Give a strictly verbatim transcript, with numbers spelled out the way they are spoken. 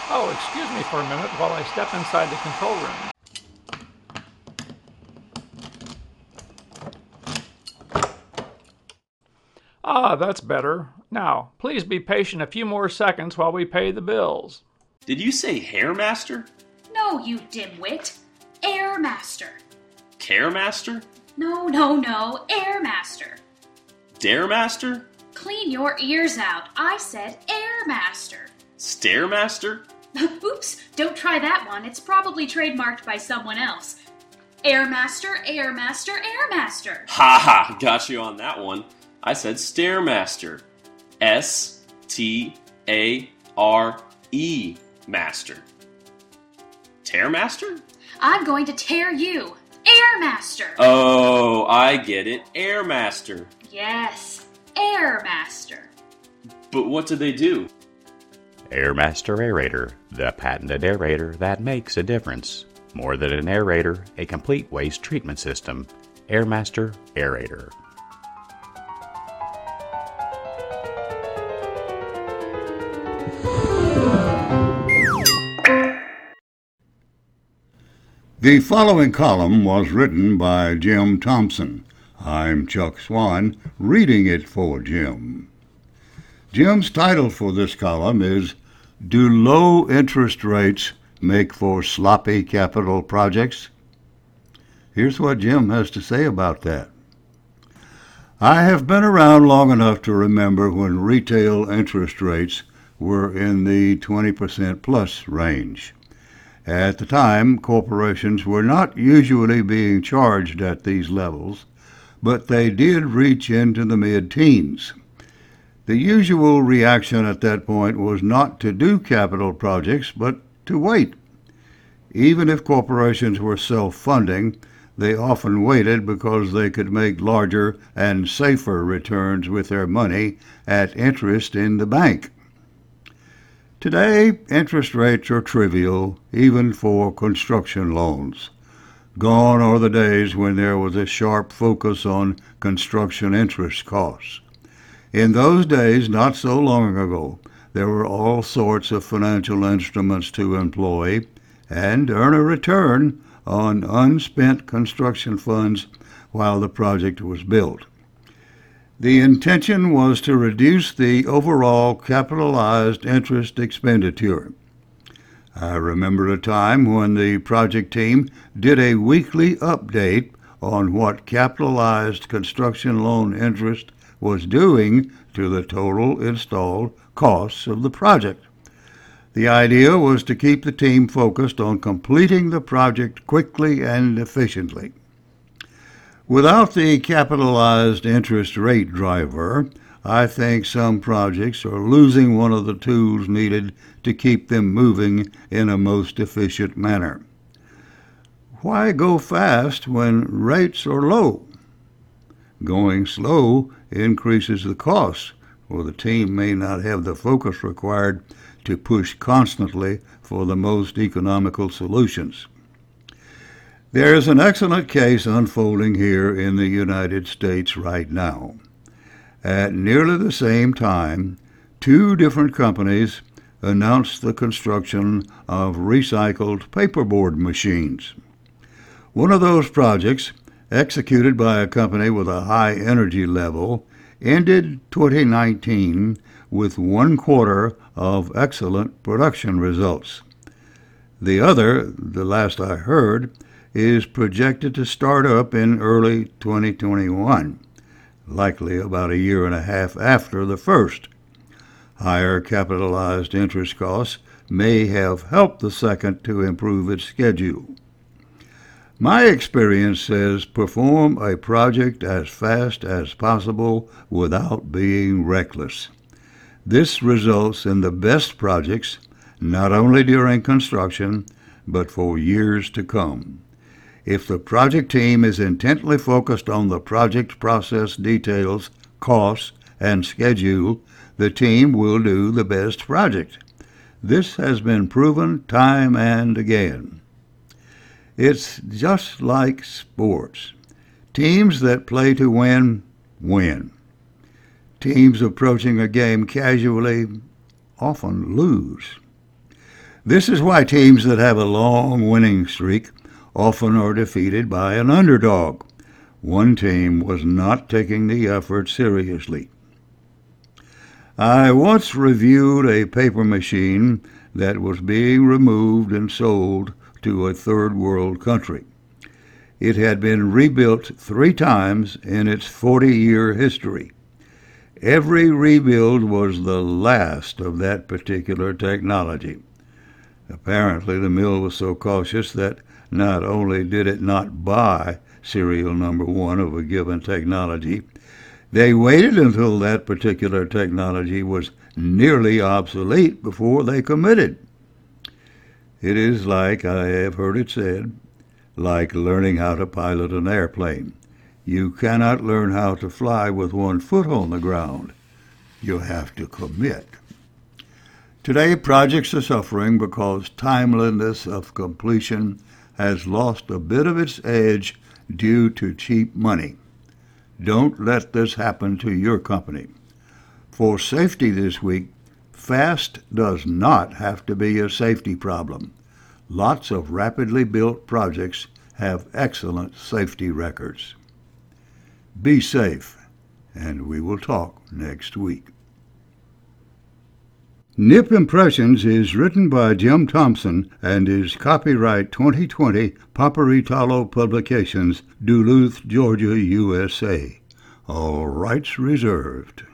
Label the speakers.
Speaker 1: Oh, excuse me for a minute while I step inside the control room. Ah, that's better. Now, please be patient a few more seconds while we pay the bills.
Speaker 2: Did you say Hairmaster?
Speaker 3: No, you dimwit. Airmaster.
Speaker 2: Caremaster?
Speaker 3: No, no, no. Airmaster.
Speaker 2: Daremaster?
Speaker 3: Clean your ears out. I said Airmaster.
Speaker 2: Stairmaster?
Speaker 3: Oops, don't try that one. It's probably trademarked by someone else. Airmaster, Airmaster, Airmaster.
Speaker 2: Ha ha, got you on that one. I said Stairmaster. S T A R E Master. Tearmaster?
Speaker 3: I'm going to tear you. Airmaster.
Speaker 2: Oh, I get it. Airmaster.
Speaker 3: Yes, Airmaster.
Speaker 2: But what do they do?
Speaker 4: Airmaster Aerator, the patented aerator that makes a difference. More than an aerator, a complete waste treatment system. Airmaster Aerator.
Speaker 5: The following column was written by Jim Thompson. I'm Chuck Swan, reading it for Jim. Jim's title for this column is, Do Low Interest Rates Make for Sloppy Capital Projects? Here's what Jim has to say about that. I have been around long enough to remember when retail interest rates were in the twenty percent plus range. At the time, corporations were not usually being charged at these levels, but they did reach into the mid-teens. The usual reaction at that point was not to do capital projects, but to wait. Even if corporations were self-funding, they often waited because they could make larger and safer returns with their money at interest in the bank. Today, interest rates are trivial, even for construction loans. Gone are the days when there was a sharp focus on construction interest costs. In those days, not so long ago, there were all sorts of financial instruments to employ and earn a return on unspent construction funds while the project was built. The intention was to reduce the overall capitalized interest expenditure. I remember a time when the project team did a weekly update on what capitalized construction loan interest was doing to the total installed costs of the project. The idea was to keep the team focused on completing the project quickly and efficiently. Without the capitalized interest rate driver, I think some projects are losing one of the tools needed to keep them moving in a most efficient manner. Why go fast when rates are low? Going slow increases the costs, or the team may not have the focus required to push constantly for the most economical solutions. There is an excellent case unfolding here in the United States right now. At nearly the same time, two different companies announced the construction of recycled paperboard machines. One of those projects, executed by a company with a high energy level, ended twenty nineteen with one quarter of excellent production results. The other, the last I heard, is projected to start up in early twenty twenty-one, likely about a year and a half after the first. Higher capitalized interest costs may have helped the second to improve its schedule. My experience says perform a project as fast as possible without being reckless. This results in the best projects, not only during construction, but for years to come. If the project team is intently focused on the project process details, costs, and schedule, the team will do the best project. This has been proven time and again. It's just like sports. Teams that play to win, win. Teams approaching a game casually often lose. This is why teams that have a long winning streak often are defeated by an underdog. One team was not taking the effort seriously. I once reviewed a paper machine that was being removed and sold to a third world country. It had been rebuilt three times in its forty-year history. Every rebuild was the last of that particular technology. Apparently, the mill was so cautious that not only did it not buy serial number one of a given technology, they waited until that particular technology was nearly obsolete before they committed. It is like, I have heard it said, like learning how to pilot an airplane. You cannot learn how to fly with one foot on the ground. You have to commit. Today, projects are suffering because timeliness of completion has lost a bit of its edge due to cheap money. Don't let this happen to your company. For safety this week, fast does not have to be a safety problem. Lots of rapidly built projects have excellent safety records. Be safe, and we will talk next week. Nip Impressions is written by Jim Thompson and is copyright twenty twenty Paperitalo Publications, Duluth, Georgia, U S A. All rights reserved.